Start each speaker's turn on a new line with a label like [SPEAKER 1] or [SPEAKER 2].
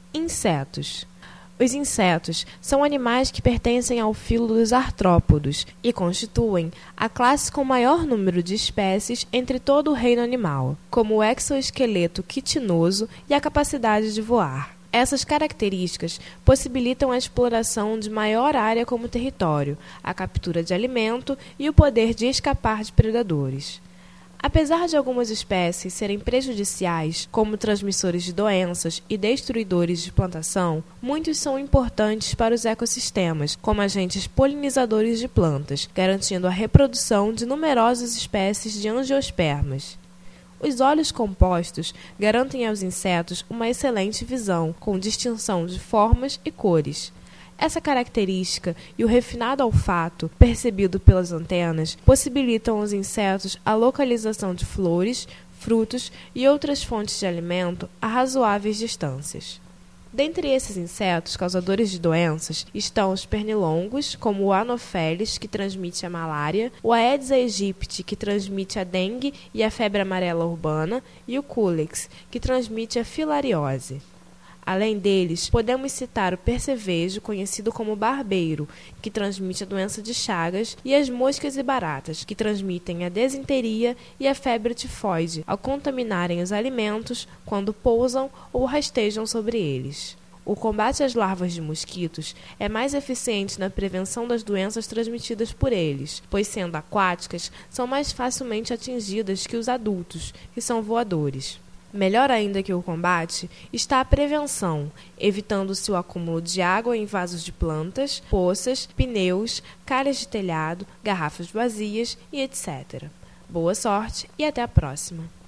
[SPEAKER 1] Insetos. Os insetos são animais que pertencem ao filo dos artrópodos e constituem a classe com maior número de espécies entre todo o reino animal, como o exoesqueleto quitinoso e a capacidade de voar. Essas características possibilitam a exploração de maior área como território, a captura de alimento e o poder de escapar de predadores. Apesar de algumas espécies serem prejudiciais, como transmissores de doenças e destruidores de plantação, muitos são importantes para os ecossistemas, como agentes polinizadores de plantas, garantindo a reprodução de numerosas espécies de angiospermas. Os olhos compostos garantem aos insetos uma excelente visão, com distinção de formas e cores. Essa característica e o refinado olfato, percebido pelas antenas, possibilitam aos insetos a localização de flores, frutos e outras fontes de alimento a razoáveis distâncias. Dentre esses insetos causadores de doenças estão os pernilongos, como o Anopheles, que transmite a malária, o Aedes aegypti, que transmite a dengue e a febre amarela urbana, e o Culex, que transmite a filariose. Além deles, podemos citar o percevejo, conhecido como barbeiro, que transmite a doença de Chagas, e as moscas e baratas, que transmitem a desinteria e a febre tifoide, ao contaminarem os alimentos quando pousam ou rastejam sobre eles. O combate às larvas de mosquitos é mais eficiente na prevenção das doenças transmitidas por eles, pois, sendo aquáticas, são mais facilmente atingidas que os adultos, que são voadores. Melhor ainda que o combate está a prevenção, evitando-se o acúmulo de água em vasos de plantas, poças, pneus, calhas de telhado, garrafas vazias e etc. Boa sorte e até a próxima!